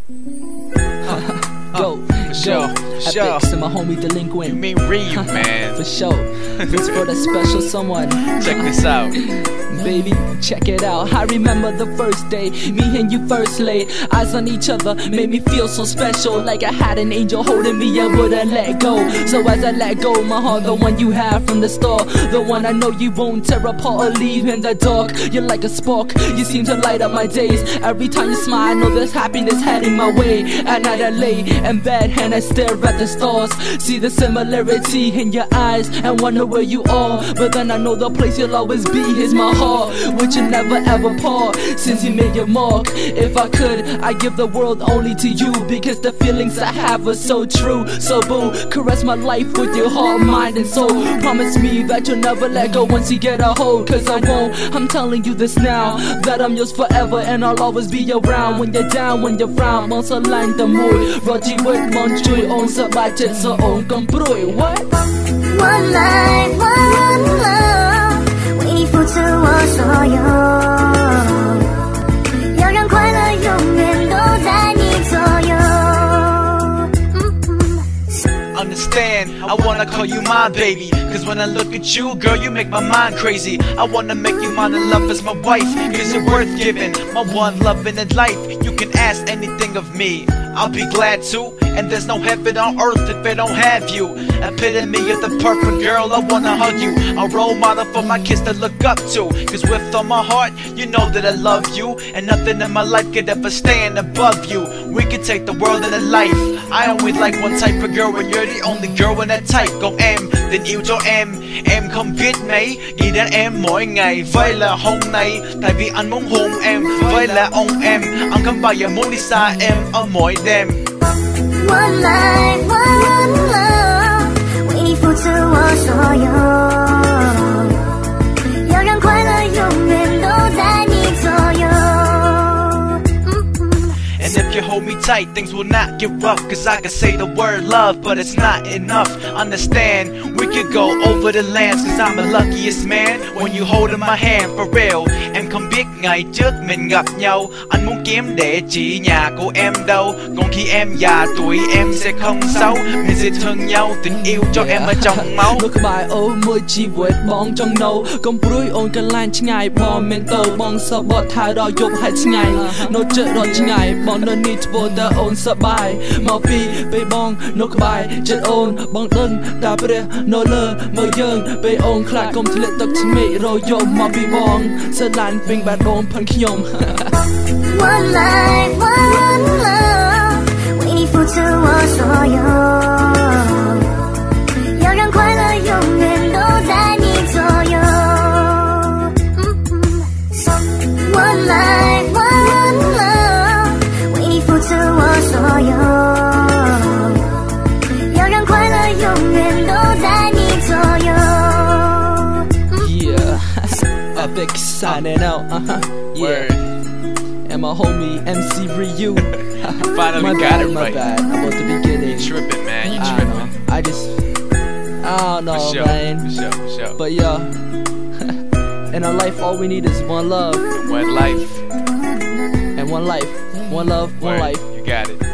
Go, for sure, for sure. Epics and my homie Delinquent. You mean Ryu, man. For sure. This for the special someone. Check this out. Baby, check it out. I remember the first day me and you first laid eyes on each other. Made me feel so special, like I had an angel holding me and wouldn't let go. So as I let go, my heart, the one you had from the start, the one I know you won't tear apart or leave in the dark. You're like a spark, you seem to light up my days. Every time you smile, I know there's happiness heading my way. At night I lay in bed and I stare at the stars, see the similarity in your eyes and wonder where you are. But then I know the place you'll always be is my heart, which you never ever part since you made your mark. If I could, I'd give the world only to you, because the feelings I have are so true. So boo, caress my life with your heart, mind and soul. Promise me that you'll never let go once you get a hold, cause I won't. I'm telling you this now, that I'm yours forever and I'll always be around. When you're down, when you're frown, mong sa lanh ta mùi rồi chỉ với mong chui ôn sa bài trên sa ôn cầm bụi. What? One life, one love， 为你付出我所有，要让快乐永远都在你左右。 Understand, I wanna call you my baby, cause when I look at you, girl, you make my mind crazy. I wanna make you mine and love as my wife, cause you're worth giving, my one love in life. You can ask anything of me, I'll be glad to. And there's no heaven on earth if I don't have you. Epitome of the perfect girl, I wanna hug you. A role model for my kids to look up to, cause with all my heart, you know that I love you. And nothing in my life could ever stand above you. We could take the world into life. I only like one type of girl, and you're the only girl in that type. Còn em, tình yêu cho em không biết mấy. Nghĩ đến em mỗi ngày, vậy là hôm nay. Tại vì anh muốn hôn em, vậy là ông em. Anh không bao giờ muốn đi xa em ở mỗi đêm. One life, one love， 为你付出我所有，要让快乐永远都在你左右。 And if you hold me tight, things will not get rough, cause I can say the word love, but it's not enough. Understand, we could go over the lands, cause I'm the luckiest man when you holding my hand for real. Em không biết ngày trước mình gặp nhau, anh muốn kiếm địa chỉ nhà của em đâu. Còn khi em già tuổi em sẽ không xấu, mình sẽ thương nhau, tình yêu cho em ở trong máu. នោះក្បែរអូមួយជីវិតបងចង់នៅកុំព្រួយអូនកន្លែងឆ្ងាយបងមិនទៅបងសបត់ថែដល់យប់ហើយឆ្ងាយនៅជិតដល់ឆ្ងាយបងនៅនេះធ្វើតែអូនសប្បាយមកពីពេលបងនៅក្បែរចិត្តអូនបងដឹងតែព្រះនៅលើមើលយើងពេលអូនខ្លាចកុំធ្លាក់ទឹកឆ្មេករយំមកពីបងស្រឡាញ់ពេញបែបបងផិនខ្ញុំ One life, one love， 为你付出我所有，要让快乐永远都在你左右。One life, one love， 为你付出我所有，要让快乐永远都在你左右。 Yeah, Epic signing out. Yeah. And my homie MC Ryu. Finally got it my right. bad. About the beginning. You tripping, man. You tripping. I don't know, For sure, man. for sure, for sure. But yeah, in our life, all we need is one love. One life. And one life. One love, one Word. life. You got it.